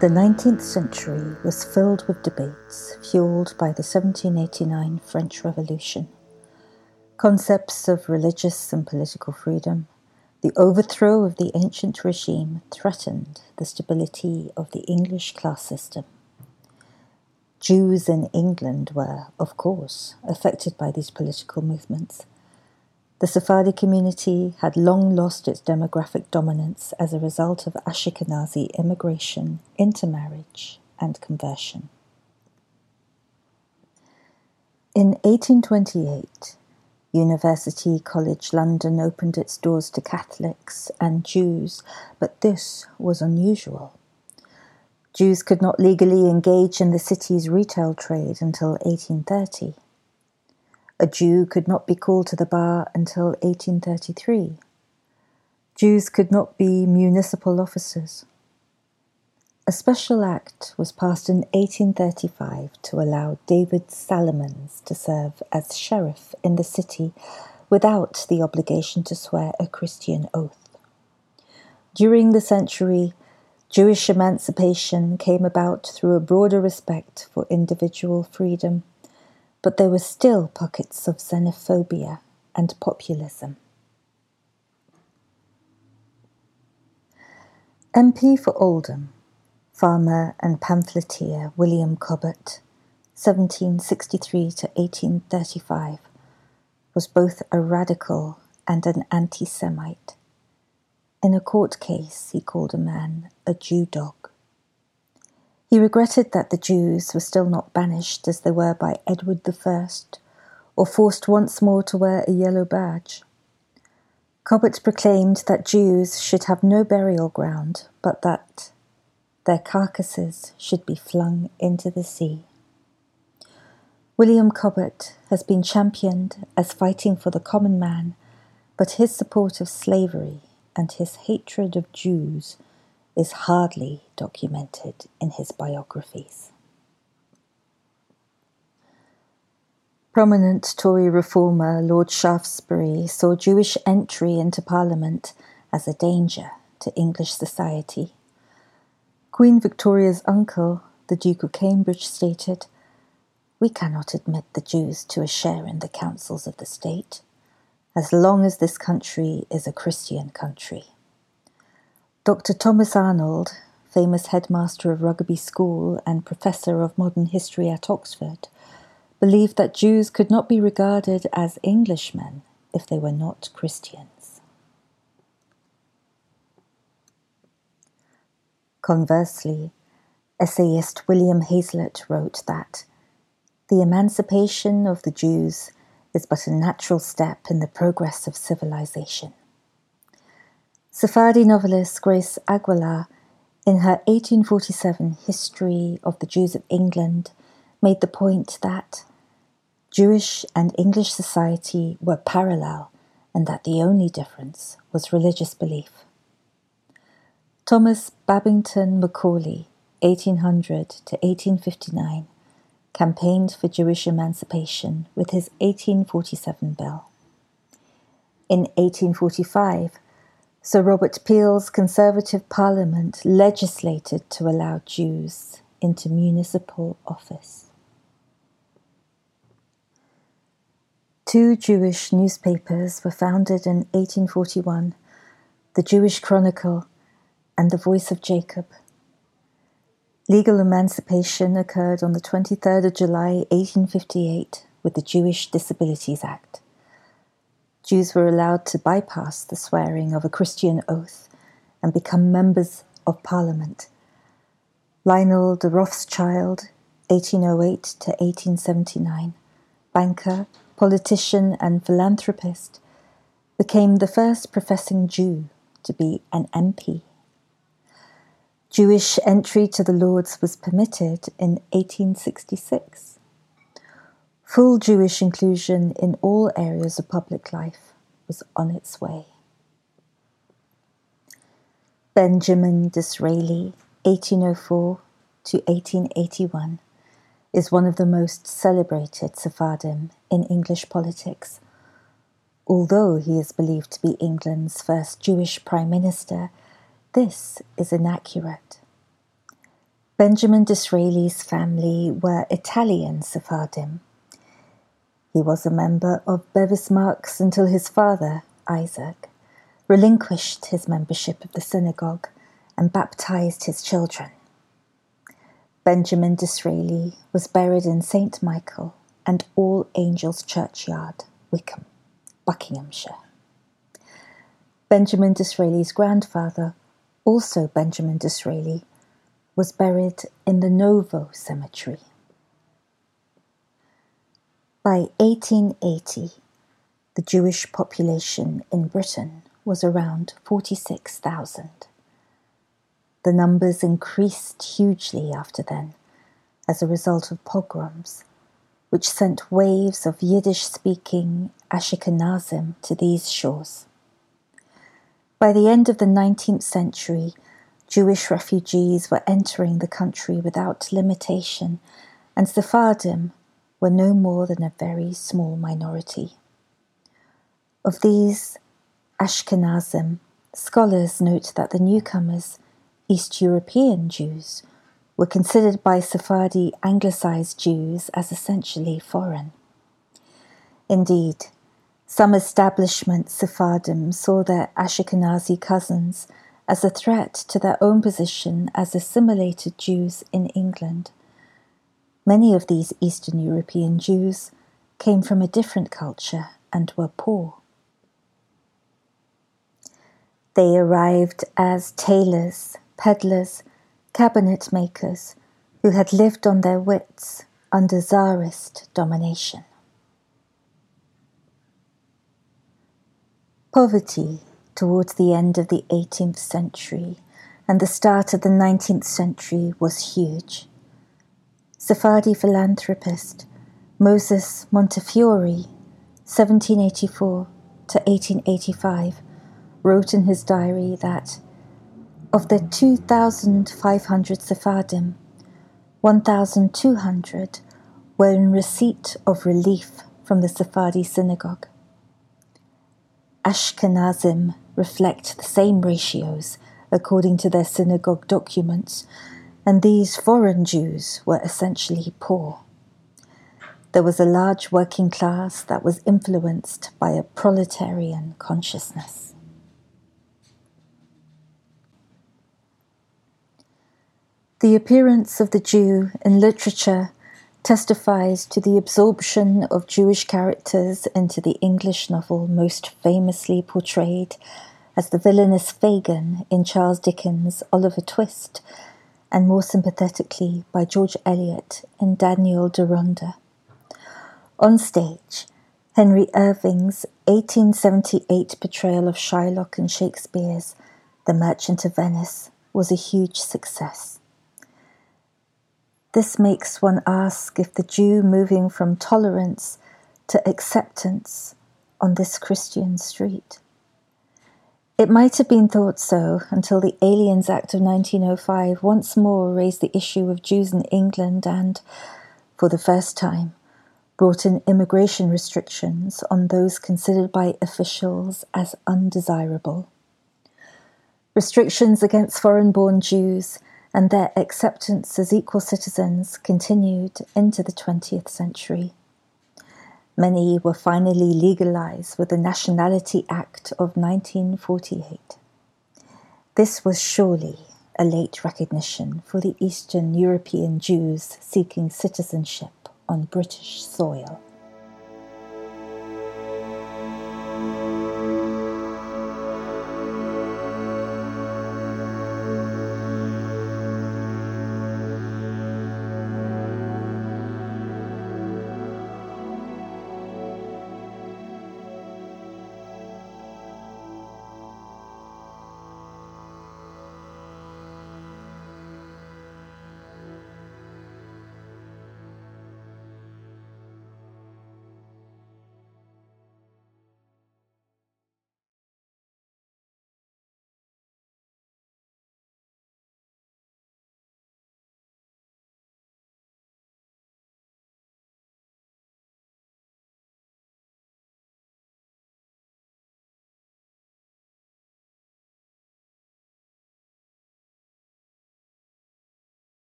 The 19th century was filled with debates fueled by the 1789 French Revolution. Concepts of religious and political freedom, the overthrow of the ancient regime threatened the stability of the English class system. Jews in England were, of course, affected by these political movements. The Sephardi community had long lost its demographic dominance as a result of Ashkenazi immigration, intermarriage, and conversion. In 1828, University College London opened its doors to Catholics and Jews, but this was unusual. Jews could not legally engage in the city's retail trade until 1830. A Jew could not be called to the bar until 1833. Jews could not be municipal officers. A special act was passed in 1835 to allow David Salomons to serve as sheriff in the city without the obligation to swear a Christian oath. During the century, Jewish emancipation came about through a broader respect for individual freedom, but there were still pockets of xenophobia and populism. MP for Oldham, farmer and pamphleteer William Cobbett, 1763 to 1835, was both a radical and an anti-Semite. In a court case, he called a man a Jew dog. He regretted that the Jews were still not banished as they were by Edward I, or forced once more to wear a yellow badge. Cobbett proclaimed that Jews should have no burial ground, but that their carcasses should be flung into the sea. William Cobbett has been championed as fighting for the common man, but his support of slavery and his hatred of Jews is hardly documented in his biographies. Prominent Tory reformer Lord Shaftesbury saw Jewish entry into Parliament as a danger to English society. Queen Victoria's uncle, the Duke of Cambridge, stated, "We cannot admit the Jews to a share in the councils of the state, as long as this country is a Christian country." Dr. Thomas Arnold, famous headmaster of Rugby School and professor of modern history at Oxford, believed that Jews could not be regarded as Englishmen if they were not Christians. Conversely, essayist William Hazlitt wrote that the emancipation of the Jews is but a natural step in the progress of civilization. Sephardi novelist Grace Aguilar, in her 1847 History of the Jews of England, made the point that Jewish and English society were parallel and that the only difference was religious belief. Thomas Babington Macaulay, 1800 to 1859, campaigned for Jewish emancipation with his 1847 bill. In 1845, Sir Robert Peel's Conservative Parliament legislated to allow Jews into municipal office. Two Jewish newspapers were founded in 1841, the Jewish Chronicle and the Voice of Jacob. Legal emancipation occurred on the 23rd of July, 1858, with the Jewish Disabilities Act. Jews were allowed to bypass the swearing of a Christian oath and become members of Parliament. Lionel de Rothschild, 1808 to 1879, banker, politician and philanthropist, became the first professing Jew to be an MP. Jewish entry to the Lords was permitted in 1866. Full Jewish inclusion in all areas of public life was on its way. Benjamin Disraeli, 1804 to 1881, is one of the most celebrated Sephardim in English politics. Although he is believed to be England's first Jewish Prime Minister, this is inaccurate. Benjamin Disraeli's family were Italian Sephardim. He was a member of Bevis Marks until his father, Isaac, relinquished his membership of the synagogue and baptized his children. Benjamin Disraeli was buried in St. Michael and All Angels Churchyard, Wickham, Buckinghamshire. Benjamin Disraeli's grandfather, also Benjamin Disraeli, was buried in the Novo Cemetery. By 1880, the Jewish population in Britain was around 46,000. The numbers increased hugely after then as a result of pogroms, which sent waves of Yiddish-speaking Ashkenazim to these shores. By the end of the 19th century, Jewish refugees were entering the country without limitation, and Sephardim were no more than a very small minority. Of these Ashkenazim, scholars note that the newcomers, East European Jews, were considered by Sephardi Anglicized Jews as essentially foreign. Indeed, some establishment Sephardim saw their Ashkenazi cousins as a threat to their own position as assimilated Jews in England. Many of these Eastern European Jews came from a different culture and were poor. They arrived as tailors, peddlers, cabinet makers who had lived on their wits under Tsarist domination. Poverty towards the end of the 18th century and the start of the 19th century was huge. Sephardi philanthropist Moses Montefiore, 1784 to 1885, wrote in his diary that of the 2,500 Sephardim, 1,200 were in receipt of relief from the Sephardi synagogue. Ashkenazim reflect the same ratios according to their synagogue documents, and these foreign Jews were essentially poor. There was a large working class that was influenced by a proletarian consciousness. The appearance of the Jew in literature testifies to the absorption of Jewish characters into the English novel most famously portrayed as the villainous Fagin in Charles Dickens' Oliver Twist, and more sympathetically by George Eliot in Daniel Deronda. On stage, Henry Irving's 1878 portrayal of Shylock in Shakespeare's The Merchant of Venice was a huge success. This makes one ask if the Jew moving from tolerance to acceptance on this Christian street. It might have been thought so until the Aliens Act of 1905 once more raised the issue of Jews in England and, for the first time, brought in immigration restrictions on those considered by officials as undesirable. Restrictions against foreign-born Jews and their acceptance as equal citizens continued into the 20th century. Many were finally legalized with the Nationality Act of 1948. This was surely a late recognition for the Eastern European Jews seeking citizenship on British soil.